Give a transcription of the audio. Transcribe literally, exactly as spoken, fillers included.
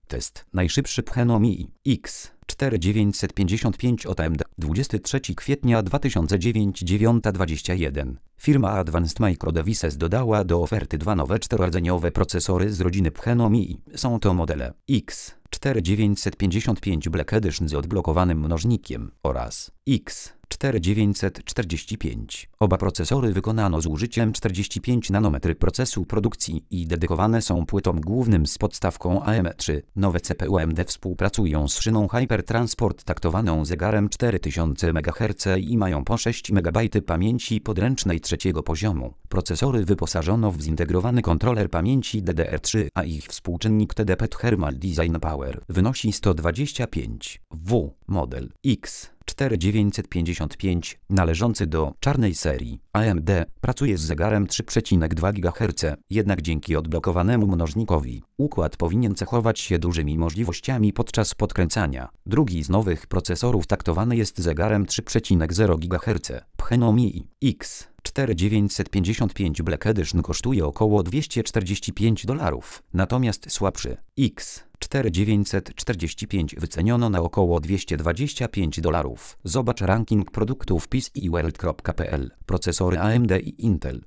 Test. Najszybszy Phenom i X cztery tysiące dziewięćset pięćdziesiąt pięć od A M D. dwudziestego trzeciego kwietnia dwa tysiące dziewiątego, dziewiąta dwadzieścia jeden. Firma Advanced Micro Devices dodała do oferty dwa nowe czterorodzeniowe procesory z rodziny Phenom i są to modele X cztery tysiące dziewięćset pięćdziesiąt pięć Black Edition z odblokowanym mnożnikiem oraz X cztery tysiące dziewięćset czterdzieści pięć. Oba procesory wykonano z użyciem czterdzieści pięć nanometry procesu produkcji i dedykowane są płytom głównym z podstawką A M D trzy. Nowe C P U A M D współpracują z szyną Hypertransport taktowaną zegarem cztery tysiące megaherców i mają po sześć megabajtów pamięci podręcznej trzeciego poziomu. Procesory wyposażono w zintegrowany kontroler pamięci D D R trzy, a ich współczynnik T D P Thermal Design Power wynosi sto dwadzieścia pięć W. Model X cztery tysiące dziewięćset pięćdziesiąt pięć, należący do czarnej serii A M D, pracuje z zegarem trzy przecinek dwa gigaherca, jednak dzięki odblokowanemu mnożnikowi układ powinien cechować się dużymi możliwościami podczas podkręcania. Drugi z nowych procesorów taktowany jest zegarem trzy przecinek zero gigaherca. Phenom i X cztery tysiące dziewięćset pięćdziesiąt pięć Black Edition kosztuje około dwieście czterdzieści pięć dolarów, natomiast słabszy X cztery tysiące dziewięćset czterdzieści pięć wyceniono na około dwieście dwadzieścia pięć dolarów. Zobacz ranking produktów P C i World kropka p l. Procesory A M D i Intel.